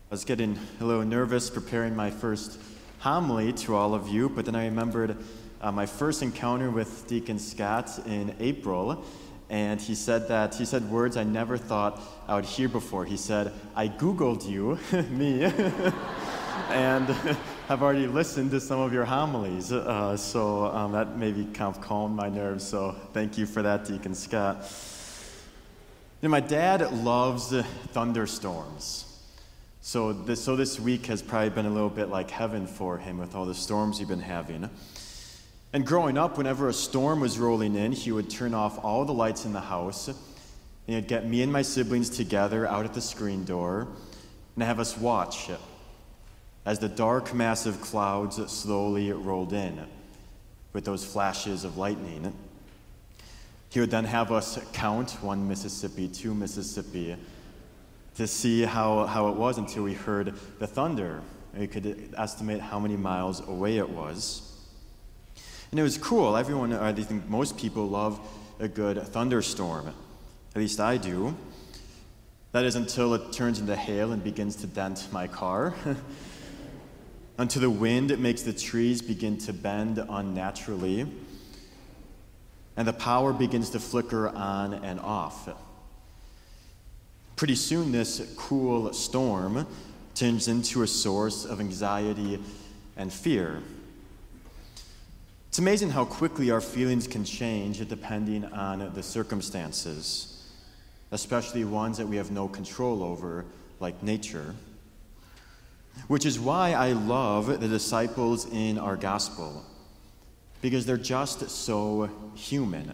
I was getting a little nervous preparing my first homily to all of you, but then I remembered my first encounter with Deacon Scott in April, and he said words I never thought I would hear before. He said, "I Googled you," me, and have already listened to some of your homilies, so that maybe kind of calmed my nerves, so thank you for that, Deacon Scott. You know, my dad loves thunderstorms. So this week has probably been a little bit like heaven for him with all the storms he's been having. And growing up, whenever a storm was rolling in, he would turn off all the lights in the house, and he'd get me and my siblings together out at the screen door and have us watch as the dark, massive clouds slowly rolled in with those flashes of lightning. He would then have us count 1 Mississippi, 2 Mississippi, to see how it was until we heard the thunder. We could estimate how many miles away it was. And it was cool. Everyone, I think most people love a good thunderstorm. At least I do. That is until it turns into hail and begins to dent my car. Until the wind makes the trees begin to bend unnaturally. And the power begins to flicker on and off. Pretty soon, this cool storm turns into a source of anxiety and fear. It's amazing how quickly our feelings can change depending on the circumstances, especially ones that we have no control over, like nature. Which is why I love the disciples in our gospel, because they're just so human.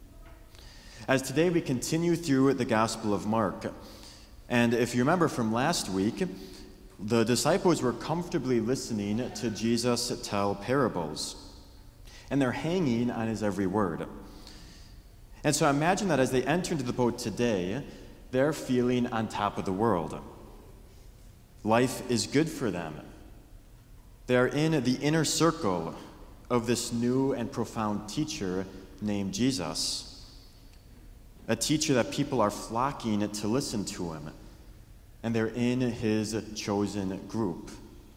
As today we continue through the Gospel of Mark, and if you remember from last week, the disciples were comfortably listening to Jesus tell parables, and they're hanging on his every word. And so imagine that as they enter into the boat today, they're feeling on top of the world. Life is good for them. They're in the inner circle of this new and profound teacher named Jesus. A teacher that people are flocking to listen to him, and they're in his chosen group.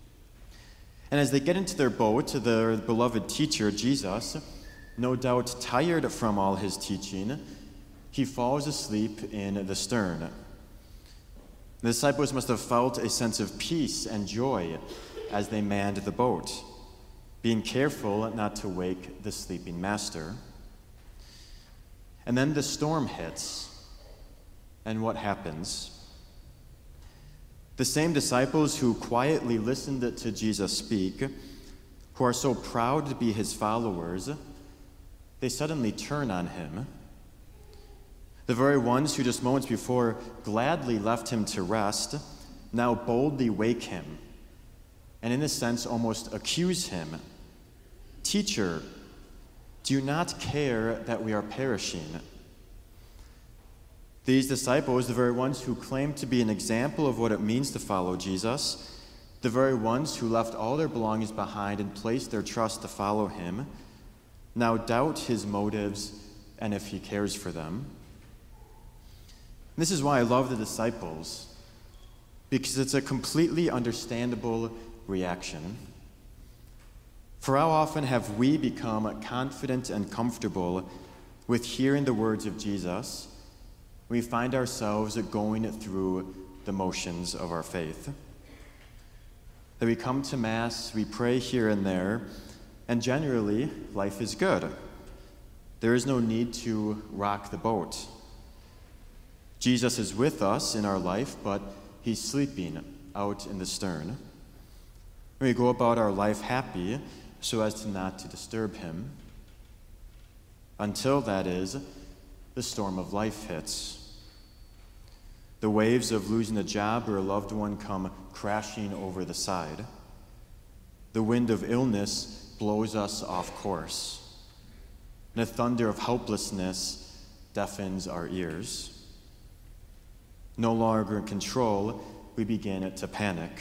And as they get into their boat, their beloved teacher, Jesus, no doubt tired from all his teaching, he falls asleep in the stern. The disciples must have felt a sense of peace and joy as they manned the boat, being careful not to wake the sleeping master. And then the storm hits, and what happens? The same disciples who quietly listened to Jesus speak, who are so proud to be his followers, they suddenly turn on him. The very ones who just moments before gladly left him to rest, now boldly wake him, and in a sense almost accuse him. "Teacher, do you not care that we are perishing?" These disciples, the very ones who claim to be an example of what it means to follow Jesus, the very ones who left all their belongings behind and placed their trust to follow him, now doubt his motives and if he cares for them. This is why I love the disciples, because it's a completely understandable reaction. For how often have we become confident and comfortable with hearing the words of Jesus? We find ourselves going through the motions of our faith. That we come to Mass, we pray here and there, and generally, life is good. There is no need to rock the boat. Jesus is with us in our life, but he's sleeping out in the stern. We go about our life happy, so as to not to disturb him, until, that is, the storm of life hits. The waves of losing a job or a loved one come crashing over the side. The wind of illness blows us off course, and a thunder of helplessness deafens our ears. No longer in control, we begin to panic.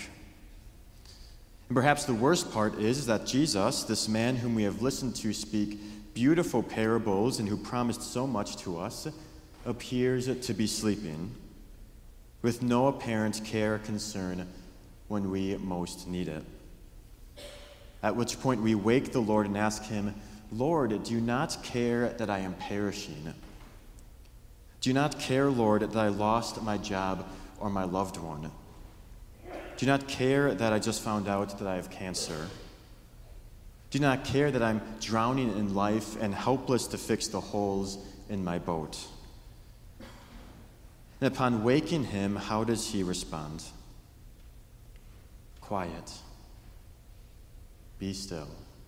And perhaps the worst part is that Jesus, this man whom we have listened to speak beautiful parables and who promised so much to us, appears to be sleeping, with no apparent care or concern when we most need it. At which point we wake the Lord and ask him, Lord, do you not care that I am perishing? Do you not care, Lord, that I lost my job or my loved one? Do you not care that I just found out that I have cancer? Do you not care that I'm drowning in life and helpless to fix the holes in my boat? And upon waking him, how does he respond? Quiet. Be still.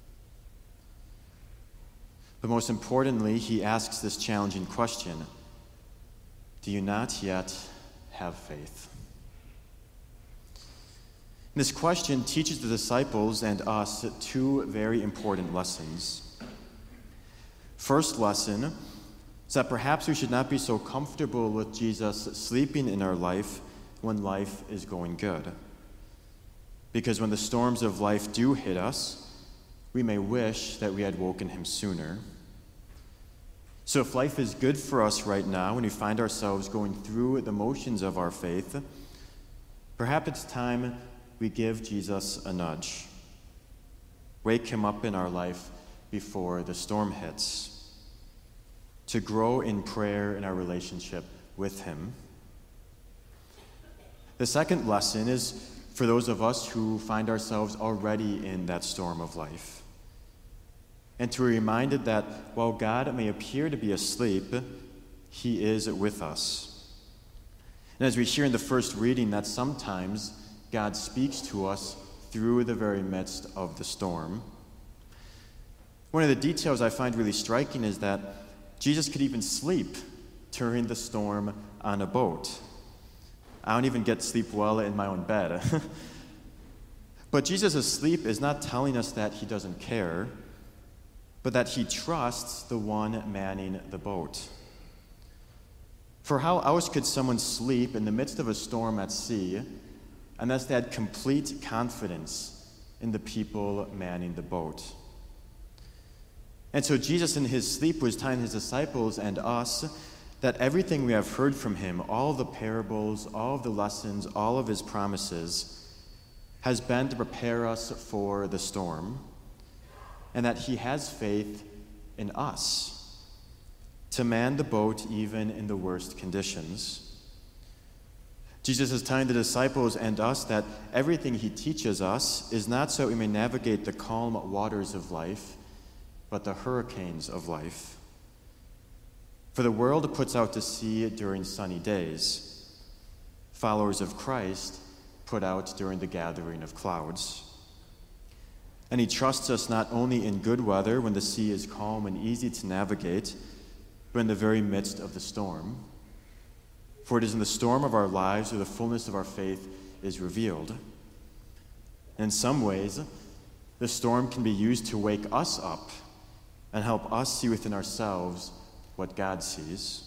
But most importantly, he asks this challenging question: do you not yet have faith? This question teaches the disciples and us two very important lessons. First lesson is that perhaps we should not be so comfortable with Jesus sleeping in our life when life is going good. Because when the storms of life do hit us, we may wish that we had woken him sooner. So if life is good for us right now and we find ourselves going through the motions of our faith, perhaps it's time we give Jesus a nudge. Wake him up in our life before the storm hits. To grow in prayer in our relationship with him. The second lesson is for those of us who find ourselves already in that storm of life. And to be reminded that while God may appear to be asleep, he is with us. And as we hear in the first reading, that sometimes God speaks to us through the very midst of the storm. One of the details I find really striking is that Jesus could even sleep during the storm on a boat. I don't even get sleep well in my own bed. But Jesus' asleep is not telling us that he doesn't care, but that he trusts the one manning the boat. For how else could someone sleep in the midst of a storm at sea unless they had complete confidence in the people manning the boat? And so Jesus in his sleep was telling his disciples and us that everything we have heard from him, all the parables, all of the lessons, all of his promises, has been to prepare us for the storm, and that he has faith in us to man the boat even in the worst conditions. Jesus is telling the disciples and us that everything he teaches us is not so we may navigate the calm waters of life, but the hurricanes of life. For the world puts out to sea during sunny days. Followers of Christ put out during the gathering of clouds. And he trusts us not only in good weather when the sea is calm and easy to navigate, but in the very midst of the storm. For it is in the storm of our lives where the fullness of our faith is revealed. And in some ways, the storm can be used to wake us up and help us see within ourselves what God sees.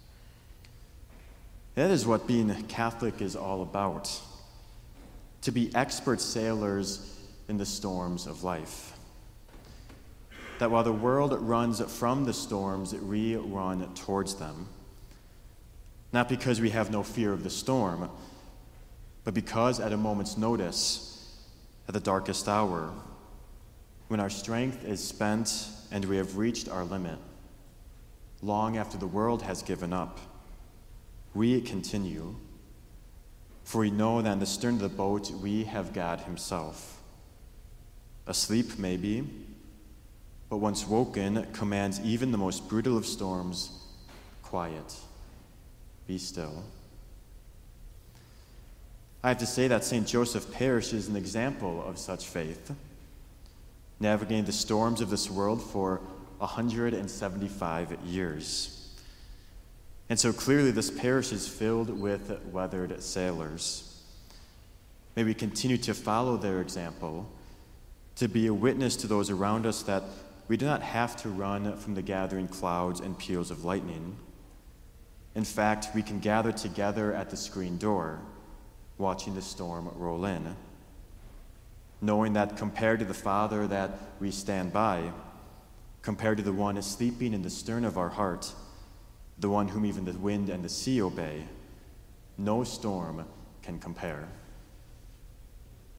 That is what being Catholic is all about. To be expert sailors in the storms of life. That while the world runs from the storms, we run towards them. Not because we have no fear of the storm, but because at a moment's notice, at the darkest hour, when our strength is spent and we have reached our limit, long after the world has given up, we continue, for we know that in the stern of the boat we have God himself. Asleep maybe, but once woken, commands even the most brutal of storms, quiet, be still. I have to say that St. Joseph Parish is an example of such faith, navigating the storms of this world for 175 years. And so clearly this parish is filled with weathered sailors. May we continue to follow their example, to be a witness to those around us that we do not have to run from the gathering clouds and peals of lightning. In fact, we can gather together at the screen door, watching the storm roll in, knowing that compared to the Father that we stand by, compared to the one sleeping in the stern of our heart, the one whom even the wind and the sea obey, no storm can compare.